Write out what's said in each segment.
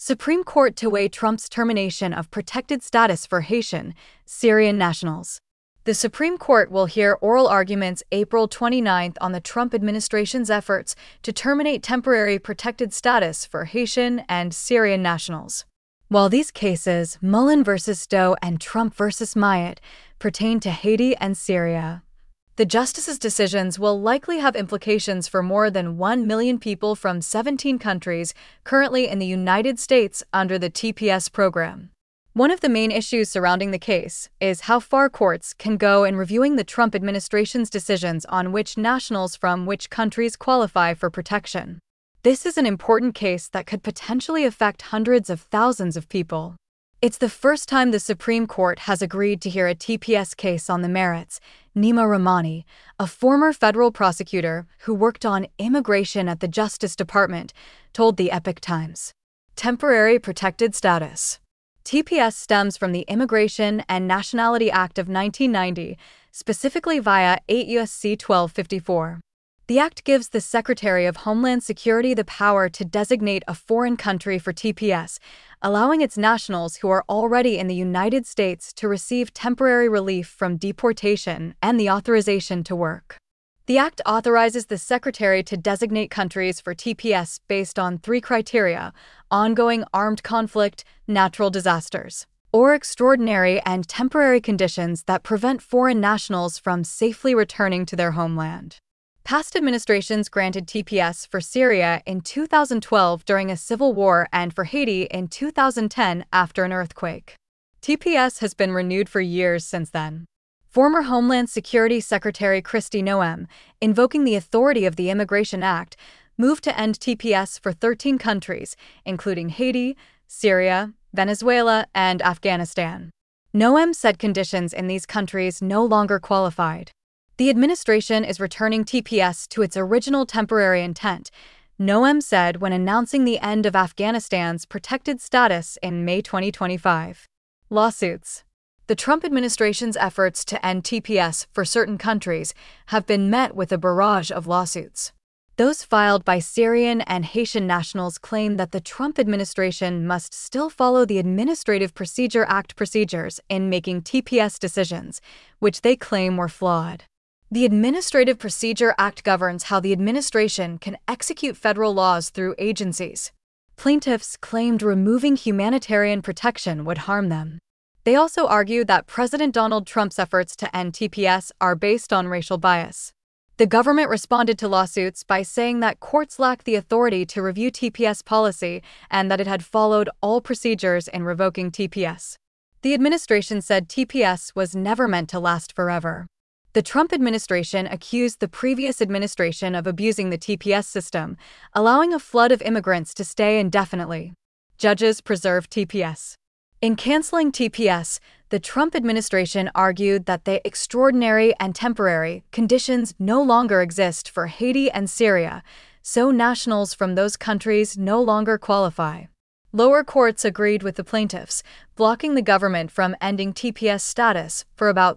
Supreme Court to weigh Trump's termination of protected status for Haitian, Syrian nationals. The Supreme Court will hear oral arguments April 29 on the Trump administration's efforts to terminate temporary protected status for Haitian and Syrian nationals. While these cases, Mullen v. Doe and Trump v. Myatt, pertain to Haiti and Syria, the justices' decisions will likely have implications for more than 1 million people from 17 countries currently in the United States under the TPS program. One of the main issues surrounding the case is how far courts can go in reviewing the Trump administration's decisions on which nationals from which countries qualify for protection. This is an important case that could potentially affect hundreds of thousands of people. It's the first time the Supreme Court has agreed to hear a TPS case on the merits. Nima Rahmani, a former federal prosecutor who worked on immigration at the Justice Department, told the Epoch Times. Temporary protected status. TPS stems from the Immigration and Nationality Act of 1990, specifically via 8 U.S.C. 1254. The act gives the Secretary of Homeland Security the power to designate a foreign country for TPS, allowing its nationals who are already in the United States to receive temporary relief from deportation and the authorization to work. The act authorizes the Secretary to designate countries for TPS based on 3 criteria: ongoing armed conflict, natural disasters, or extraordinary and temporary conditions that prevent foreign nationals from safely returning to their homeland. Past administrations granted TPS for Syria in 2012 during a civil war and for Haiti in 2010 after an earthquake. TPS has been renewed for years since then. Former Homeland Security Secretary Kristi Noem, invoking the authority of the Immigration Act, moved to end TPS for 13 countries, including Haiti, Syria, Venezuela, and Afghanistan. Noem said conditions in these countries no longer qualified. The administration is returning TPS to its original temporary intent, Noem said when announcing the end of Afghanistan's protected status in May 2025. Lawsuits. The Trump administration's efforts to end TPS for certain countries have been met with a barrage of lawsuits. Those filed by Syrian and Haitian nationals claim that the Trump administration must still follow the Administrative Procedure Act procedures in making TPS decisions, which they claim were flawed. The Administrative Procedure Act governs how the administration can execute federal laws through agencies. Plaintiffs claimed removing humanitarian protection would harm them. They also argued that President Donald Trump's efforts to end TPS are based on racial bias. The government responded to lawsuits by saying that courts lack the authority to review TPS policy and that it had followed all procedures in revoking TPS. The administration said TPS was never meant to last forever. The Trump administration accused the previous administration of abusing the TPS system, allowing a flood of immigrants to stay indefinitely. Judges preserved TPS. In canceling TPS, the Trump administration argued that the extraordinary and temporary conditions no longer exist for Haiti and Syria, so nationals from those countries no longer qualify. Lower courts agreed with the plaintiffs, blocking the government from ending TPS status for about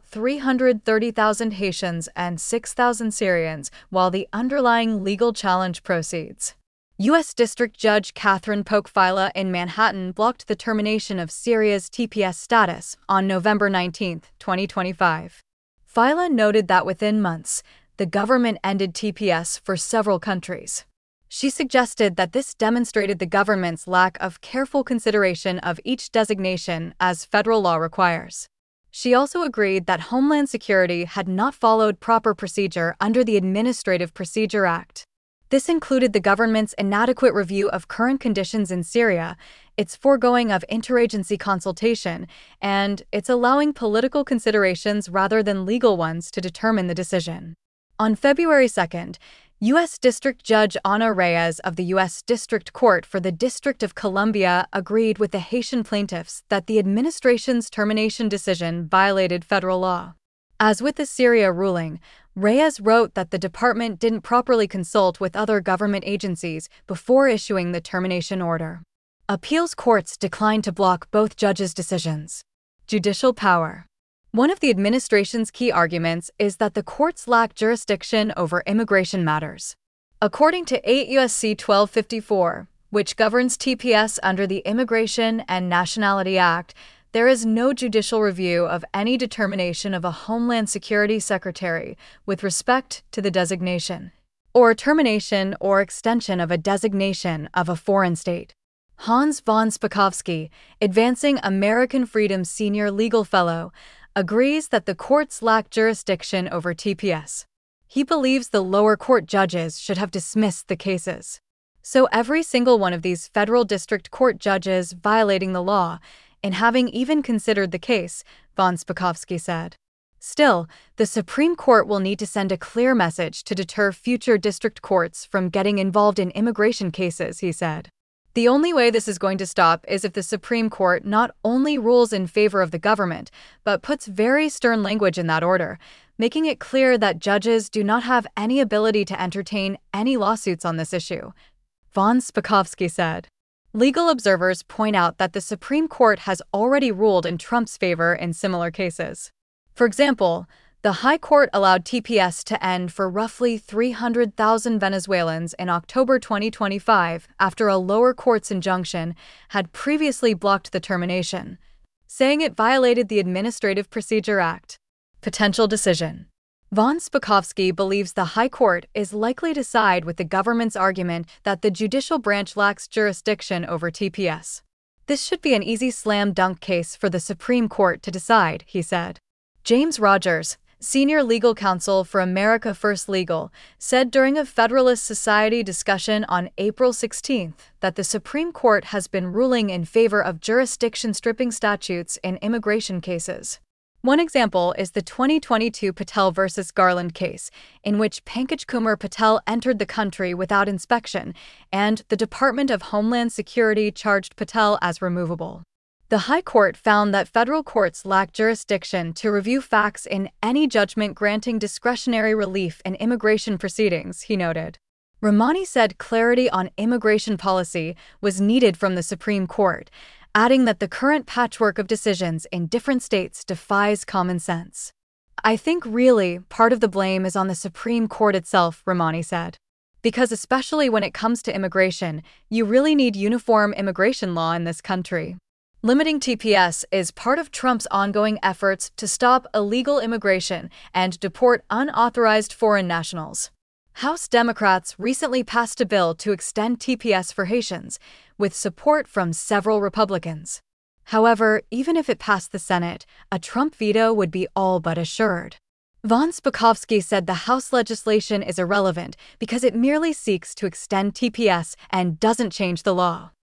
330,000 Haitians and 6,000 Syrians while the underlying legal challenge proceeds. U.S. District Judge Catherine Polk-Fila in Manhattan blocked the termination of Syria's TPS status on November 19, 2025. Fila noted that within months, the government ended TPS for several countries. She suggested that this demonstrated the government's lack of careful consideration of each designation as federal law requires. She also agreed that Homeland Security had not followed proper procedure under the Administrative Procedure Act. This included the government's inadequate review of current conditions in Syria, its foregoing of interagency consultation, and its allowing political considerations rather than legal ones to determine the decision. On February 2nd, U.S. District Judge Ana Reyes of the U.S. District Court for the District of Columbia agreed with the Haitian plaintiffs that the administration's termination decision violated federal law. As with the Syria ruling, Reyes wrote that the department didn't properly consult with other government agencies before issuing the termination order. Appeals courts declined to block both judges' decisions. Judicial power. One of the administration's key arguments is that the courts lack jurisdiction over immigration matters. According to 8 U.S.C. 1254, which governs TPS under the Immigration and Nationality Act, there is no judicial review of any determination of a Homeland Security Secretary with respect to the designation, or termination or extension of a designation of a foreign state. Hans von Spakovsky, Advancing American Freedom Senior Legal Fellow, agrees that the courts lack jurisdiction over TPS. He believes the lower court judges should have dismissed the cases. So every single one of these federal district court judges violating the law, in having even considered the case, von Spakovsky said. Still, the Supreme Court will need to send a clear message to deter future district courts from getting involved in immigration cases, he said. The only way this is going to stop is if the Supreme Court not only rules in favor of the government, but puts very stern language in that order, making it clear that judges do not have any ability to entertain any lawsuits on this issue, von Spakovsky said. Legal observers point out that the Supreme Court has already ruled in Trump's favor in similar cases. For example, the High Court allowed TPS to end for roughly 300,000 Venezuelans in October 2025 after a lower court's injunction had previously blocked the termination, saying it violated the Administrative Procedure Act. Potential decision. Von Spakovsky believes the High Court is likely to side with the government's argument that the judicial branch lacks jurisdiction over TPS. This should be an easy slam-dunk case for the Supreme Court to decide, he said. James Rogers, senior legal counsel for America First Legal, said during a Federalist Society discussion on April 16 that the Supreme Court has been ruling in favor of jurisdiction-stripping statutes in immigration cases. One example is the 2022 Patel v. Garland case, in which Pankaj Kumar Patel entered the country without inspection, and the Department of Homeland Security charged Patel as removable. The High Court found that federal courts lack jurisdiction to review facts in any judgment granting discretionary relief in immigration proceedings, he noted. Rahmani said clarity on immigration policy was needed from the Supreme Court, adding that the current patchwork of decisions in different states defies common sense. I think really part of the blame is on the Supreme Court itself, Rahmani said. Because especially when it comes to immigration, you really need uniform immigration law in this country. Limiting TPS is part of Trump's ongoing efforts to stop illegal immigration and deport unauthorized foreign nationals. House Democrats recently passed a bill to extend TPS for Haitians, with support from several Republicans. However, even if it passed the Senate, a Trump veto would be all but assured. Von Spakovsky said the House legislation is irrelevant because it merely seeks to extend TPS and doesn't change the law.